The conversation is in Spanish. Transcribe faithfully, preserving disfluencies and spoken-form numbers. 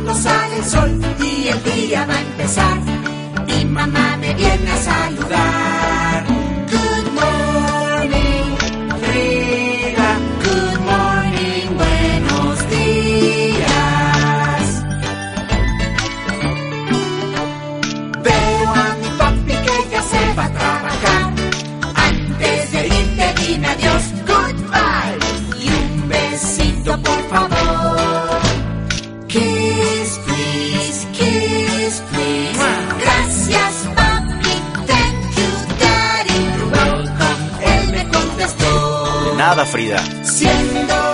cuando sale el sol y el día va a empezar. Mi mamá me viene a saludar. Good morning, Frida. Good morning, buenos días. Veo a mi papi que ya se va a trabajar. Antes de irte dime adiós, goodbye. Y un besito por favor. Kiss, please, kiss, please. Gracias, papi, thank you, daddy. You're welcome, él me contestó. De nada, Frida. Siendo